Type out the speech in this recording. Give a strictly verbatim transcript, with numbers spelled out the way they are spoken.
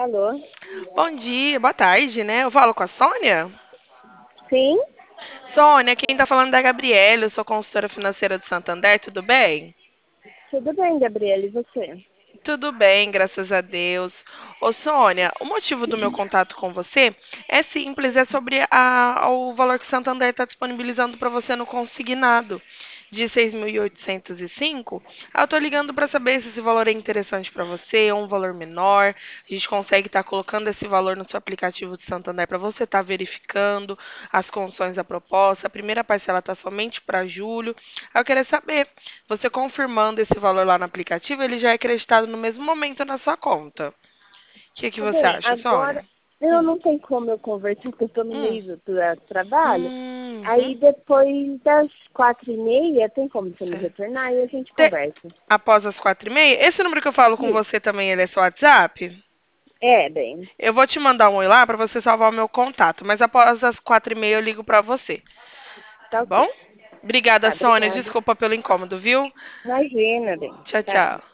Alô? Bom dia, boa tarde, né? Eu falo com a Sônia? Sim? Sônia, quem tá falando é a Gabriela, eu sou consultora financeira do Santander, tudo bem? Tudo bem, Gabriela, e você? Tudo bem, graças a Deus. Ô Sônia, o motivo do meu contato com você é simples, é sobre a- o valor que o Santander está disponibilizando para você no consignado de seis mil e oitocentos e cinco. Eu estou ligando para saber se esse valor é interessante para você ou um valor menor. A gente consegue estar colocando esse valor no seu aplicativo de Santander para você estar verificando as condições da proposta. A primeira parcela está somente para julho. Eu queria saber, você confirmando esse valor lá no aplicativo, ele já é acreditado no mesmo momento na sua conta. O que que você Bem, acha, agora Sônia? eu Hum, não tenho como eu conversar, porque eu estou no hum, meio do eh, trabalho. hum, Aí uhum, depois das quatro e meia, tem como você me certo. retornar e a gente Te- conversa. Após as quatro e meia, esse número que eu falo com Isso. você também, ele é seu WhatsApp? É, bem, Eu vou te mandar um oi lá para você salvar o meu contato, mas após as quatro e meia eu ligo para você, tá tá bom? ok. Obrigada, Tá, Sônia. obrigada. Desculpa pelo incômodo, viu? Imagina, bem. Tchau, Tá. tchau.